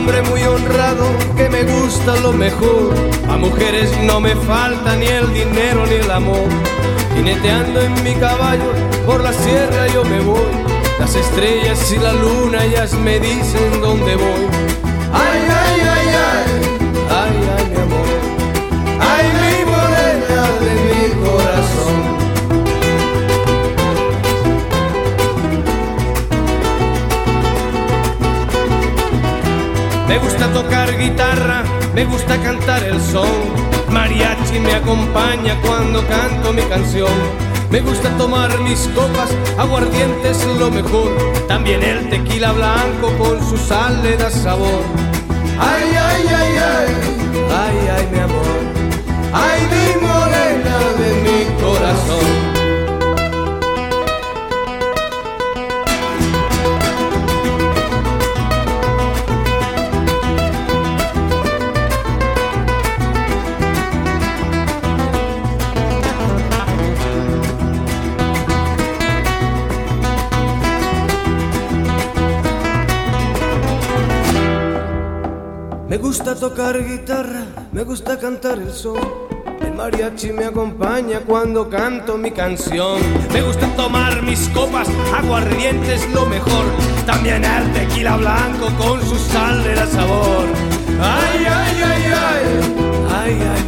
hombre muy honrado que me gusta lo mejor. A mujeres no me falta ni el dinero ni el amor. Jineteando en mi caballo por la sierra yo me voy. Las estrellas y la luna ellas me dicen dónde voy. Ay, ay, ay, ay, ay, ay, mi amor. Ay, mi morena de mi corazón. Me gusta tocar guitarra, me gusta cantar el son. Mariachi me acompaña cuando canto mi canción. Me gusta tomar mis copas, aguardiente es lo mejor. También el tequila blanco con su sal le da sabor. Ay, ay, ay, ay, ay, ay, mi amor. Ay, mi morena de mi corazón. Me gusta tocar guitarra, me gusta cantar el son. El mariachi me acompaña cuando canto mi canción. Me gusta tomar mis copas, aguardiente es lo mejor. También el tequila blanco con su sal le da sabor. Ay, ay, ay, ay, ay, ay.